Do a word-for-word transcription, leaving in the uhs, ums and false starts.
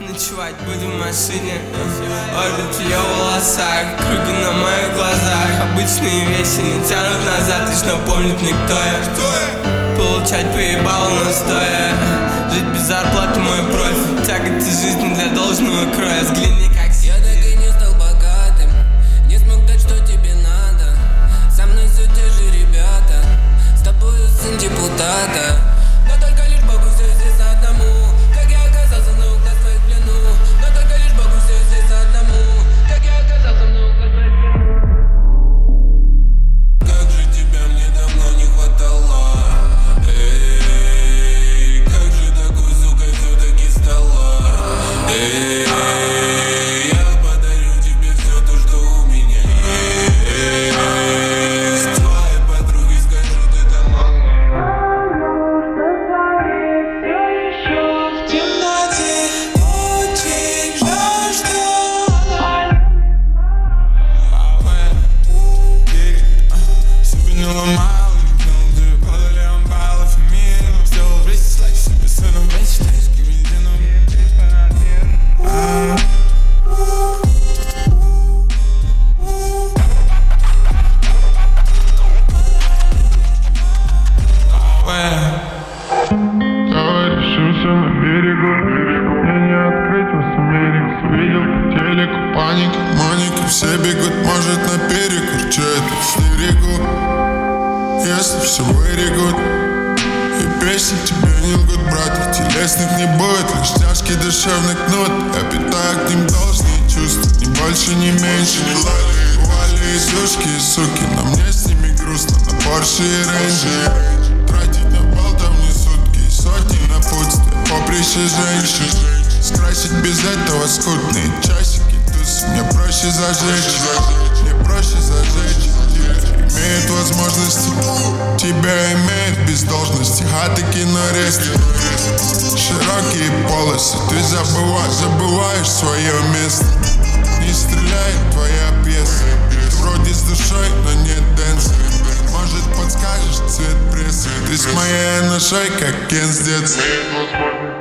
Ночевать будем в машине, орбит в ее волосах, круги на моих глазах. Обычные вещи не тянут назад, лишь напомнит мне, кто я. Получать поебал, но стоя. Жить без зарплаты мой профиль. Тяготы жизни для должного кроя. Взгляни, как я так и не стал богатым, не смог дать, что тебе надо. Со мной все те же ребята, с тобою сын депутата. Но только лишь Богу все здесь одному. Как я оказался на углах твоих в плену. Но только лишь Богу все здесь одному. Как я оказался на углах твоих в плену. Как же тебя мне давно не хватало. Эй, как же такой, сука, все-таки стала. Эй, я подарю тебе все то, что у меня есть. С твоей подругой скажу, ты там мало. На берегу, мне не открыть вас Америку. Видел по телеку паника, маника. Все бегут, может, на перекур. Че это истерику, если все вырегут. И песни тебе не лгут, братья. Телесных не будет, лишь тяжкий душевный кнут. Я питаю к ним должные чувства, ни больше, ни меньше. Не лали, вали и сушки, и суки. На мне с ними грустно, на Порше и Рейнджи. Тратить на бал там не сутки, и сотни напутствия. Поприще женщин, скрасить без этого скудные часики тусы. Мне проще зажечь, мне проще зажечь. Имеет возможности, тебя имеет без должности. Хаты, кинорест, широкие полосы. Ты забываешь, забываешь свое место. Не стреляет твоя пьеса. Ты вроде с душой, но нет дэнса. Может, подскажешь цвет прессы? Ты с моей ношей, как Кен с детства.